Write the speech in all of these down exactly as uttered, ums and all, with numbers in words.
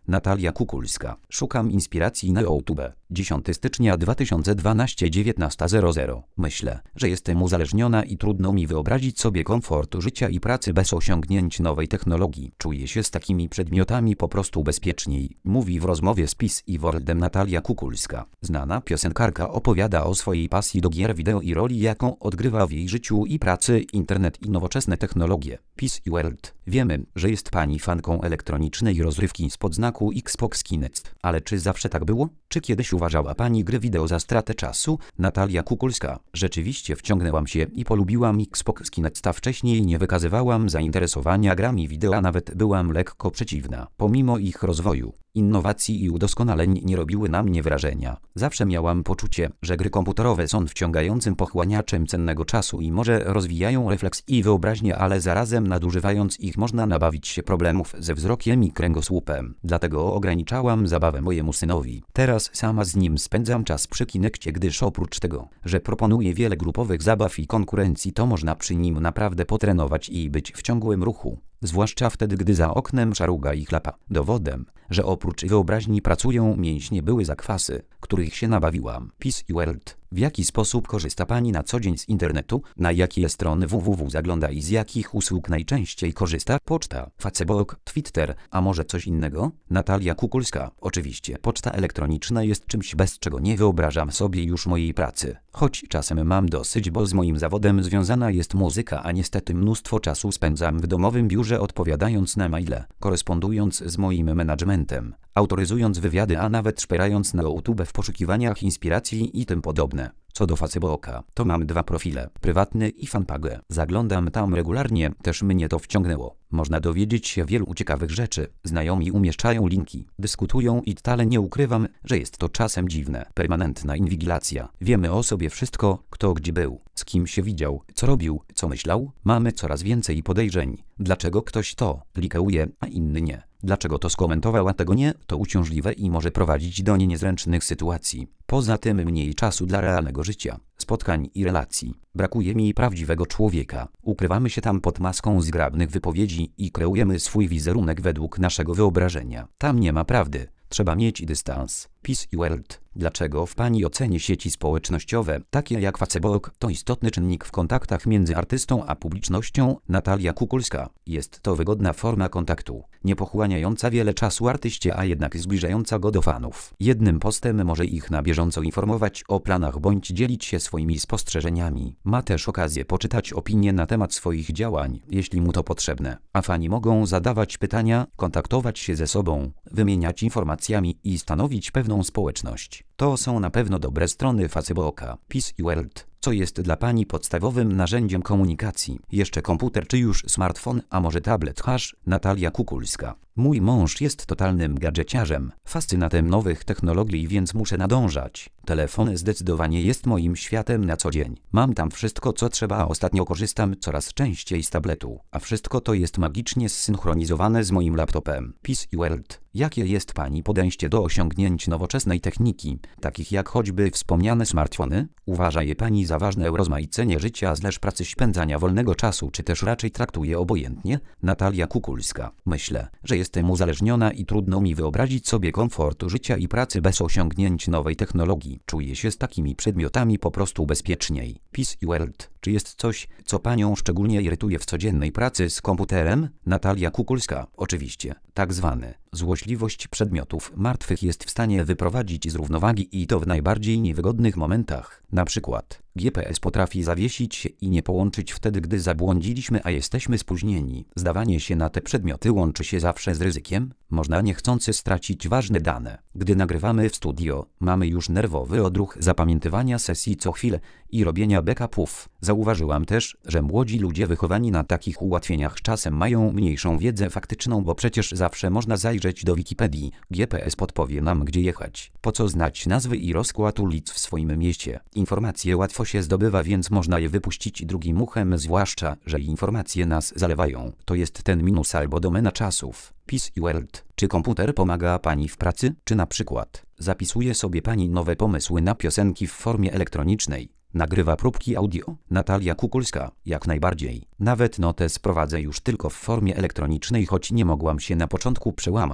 Natalia Kukulska. Szukam inspiracji na YouTube. dziesiątego stycznia dwa tysiące dwunastego, dziewiętnasta zero zero. Myślę, że jestem uzależniona i trudno mi wyobrazić sobie komfortu życia i pracy bez osiągnięć nowej technologii. Czuję się z takimi przedmiotami po prostu bezpieczniej. Mówi w rozmowie z Peace i Worldem Natalia Kukulska. Znana piosenkarka opowiada o swojej pasji do gier wideo i roli, jaką odgrywa w jej życiu i pracy internet i nowoczesne technologie. Peace i World. Wiemy, że jest pani fanką elektronicznej rozrywki spod znaku Xbox Kinect. Ale czy zawsze tak było? Czy kiedyś uważała pani gry wideo za stratę czasu? Natalia Kukulska. Rzeczywiście wciągnęłam się i polubiłam Xbox Kinect, a wcześniej nie wykazywałam zainteresowania grami wideo, a nawet byłam lekko przeciwna. Pomimo ich rozwoju, innowacji i udoskonaleń nie robiły na mnie wrażenia. Zawsze miałam poczucie, że gry komputerowe są wciągającym pochłaniaczem cennego czasu i może rozwijają refleks i wyobraźnię, ale zarazem nadużywając ich można nabawić się problemów ze wzrokiem i kręgosłupem. Dlatego ograniczałam zabawę mojemu synowi. Teraz sama z nim spędzam czas przy Kinekcie, gdyż oprócz tego, że proponuje wiele grupowych zabaw i konkurencji, to można przy nim naprawdę potrenować i być w ciągłym ruchu. Zwłaszcza wtedy, gdy za oknem szaruga i chlapa. Dowodem, że oprócz wyobraźni pracują mięśnie, były zakwasy, których się nabawiłam. Peace i World. W jaki sposób korzysta pani na co dzień z internetu? Na jakie strony www zagląda i z jakich usług najczęściej korzysta? Poczta, Facebook, Twitter, a może coś innego? Natalia Kukulska. Oczywiście, poczta elektroniczna jest czymś, bez czego nie wyobrażam sobie już mojej pracy. Choć czasem mam dosyć, bo z moim zawodem związana jest muzyka, a niestety mnóstwo czasu spędzam w domowym biurze odpowiadając na maile, korespondując z moim menadżmentem, autoryzując wywiady, a nawet szperając na YouTube w poszukiwaniach inspiracji i tym podobne. Co do Facebooka, to mam dwa profile, prywatny i fanpage. Zaglądam tam regularnie, też mnie to wciągnęło. Można dowiedzieć się wielu ciekawych rzeczy. Znajomi umieszczają linki, dyskutują i wcale nie ukrywam, że jest to czasem dziwne. Permanentna inwigilacja. Wiemy o sobie wszystko, kto gdzie był, z kim się widział, co robił, co myślał. Mamy coraz więcej podejrzeń. Dlaczego ktoś to likeuje, a inny nie? Dlaczego to skomentował, a tego nie? To uciążliwe i może prowadzić do niezręcznych sytuacji. Poza tym mniej czasu dla realnego życia, spotkań i relacji. Brakuje mi prawdziwego człowieka. Ukrywamy się tam pod maską zgrabnych wypowiedzi i kreujemy swój wizerunek według naszego wyobrażenia. Tam nie ma prawdy. Trzeba mieć dystans. Peace i World. Dlaczego w pani ocenie sieci społecznościowe, takie jak Facebook, to istotny czynnik w kontaktach między artystą a publicznością? Natalia Kukulska. Jest to wygodna forma kontaktu, nie pochłaniająca wiele czasu artyście, a jednak zbliżająca go do fanów. Jednym postem może ich na bieżąco informować o planach bądź dzielić się swoimi spostrzeżeniami. Ma też okazję poczytać opinie na temat swoich działań, jeśli mu to potrzebne. A fani mogą zadawać pytania, kontaktować się ze sobą, wymieniać informacjami i stanowić pewną społeczność. To są na pewno dobre strony Facebooka. Peace i World. Co jest dla pani podstawowym narzędziem komunikacji? Jeszcze komputer czy już smartfon, a może tablet? Hash. Natalia Kukulska. Mój mąż jest totalnym gadżeciarzem, fascynatem nowych technologii, więc muszę nadążać. Telefon zdecydowanie jest moim światem na co dzień. Mam tam wszystko, co trzeba, a ostatnio korzystam coraz częściej z tabletu. A wszystko to jest magicznie zsynchronizowane z moim laptopem. Peace i World. Jakie jest pani podejście do osiągnięć nowoczesnej techniki, takich jak choćby wspomniane smartfony? Uważa je pani za ważne urozmaicenie życia slash pracy, spędzania wolnego czasu, czy też raczej traktuje obojętnie? Natalia Kukulska. Myślę, że jestem uzależniona i trudno mi wyobrazić sobie komfortu życia i pracy bez osiągnięć nowej technologii. Czuję się z takimi przedmiotami po prostu bezpieczniej. Peace i World. Czy jest coś, co panią szczególnie irytuje w codziennej pracy z komputerem? Natalia Kukulska. Oczywiście. Tak zwany złośliwość przedmiotów martwych jest w stanie wyprowadzić z równowagi i to w najbardziej niewygodnych momentach. Na przykład G P S potrafi zawiesić się i nie połączyć wtedy, gdy zabłądziliśmy, a jesteśmy spóźnieni. Zdawanie się na te przedmioty łączy się zawsze z ryzykiem. Można niechcący stracić ważne dane. Gdy nagrywamy w studio, mamy już nerwowy odruch zapamiętywania sesji co chwilę i robienia backupów. Zauważyłam też, że młodzi ludzie wychowani na takich ułatwieniach czasem mają mniejszą wiedzę faktyczną, bo przecież zawsze można zajrzeć do Wikipedii. G P S podpowie nam, gdzie jechać. Po co znać nazwy i rozkład ulic w swoim mieście? Informacje łatwo się zdobywa, więc można je wypuścić drugim uchem, zwłaszcza że informacje nas zalewają. To jest ten minus albo domena czasów. Peace i World. Czy komputer pomaga pani w pracy? Czy na przykład zapisuje sobie pani nowe pomysły na piosenki w formie elektronicznej? Nagrywa próbki audio? Natalia Kukulska. Jak najbardziej. Nawet notes prowadzę już tylko w formie elektronicznej, choć nie mogłam się na początku przełamać.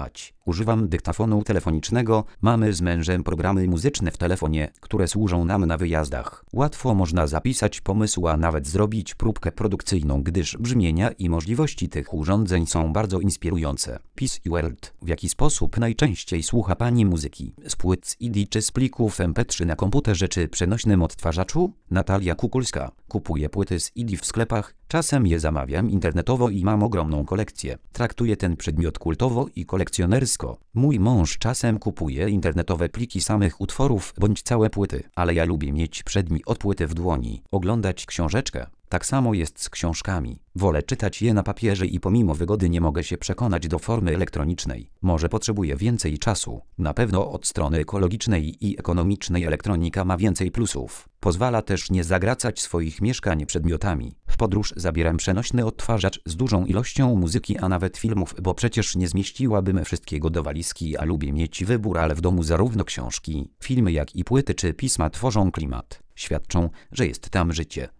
Używam dyktafonu telefonicznego, mamy z mężem programy muzyczne w telefonie, które służą nam na wyjazdach. Łatwo można zapisać pomysł, a nawet zrobić próbkę produkcyjną, gdyż brzmienia i możliwości tych urządzeń są bardzo inspirujące. Peace World. W jaki sposób najczęściej słucha Pani muzyki? Z płyt C D czy z plików M P trzy na komputerze czy przenośnym odtwarzaczu? Natalia Kukulska. Kupuję płyty C D w sklepach, czasem je zamawiam internetowo i mam ogromną kolekcję. Traktuję ten przedmiot kultowo i kolekcjonersko. Mój mąż czasem kupuje internetowe pliki samych utworów bądź całe płyty, ale ja lubię mieć przedmiot płyty w dłoni, oglądać książeczkę. Tak samo jest z książkami. Wolę czytać je na papierze i pomimo wygody nie mogę się przekonać do formy elektronicznej. Może potrzebuję więcej czasu. Na pewno od strony ekologicznej i ekonomicznej elektronika ma więcej plusów. Pozwala też nie zagracać swoich mieszkań przedmiotami. W podróż zabieram przenośny odtwarzacz z dużą ilością muzyki, a nawet filmów, bo przecież nie zmieściłabym wszystkiego do walizki, a lubię mieć wybór, ale w domu zarówno książki, filmy, jak i płyty czy pisma tworzą klimat. Świadczą, że jest tam życie.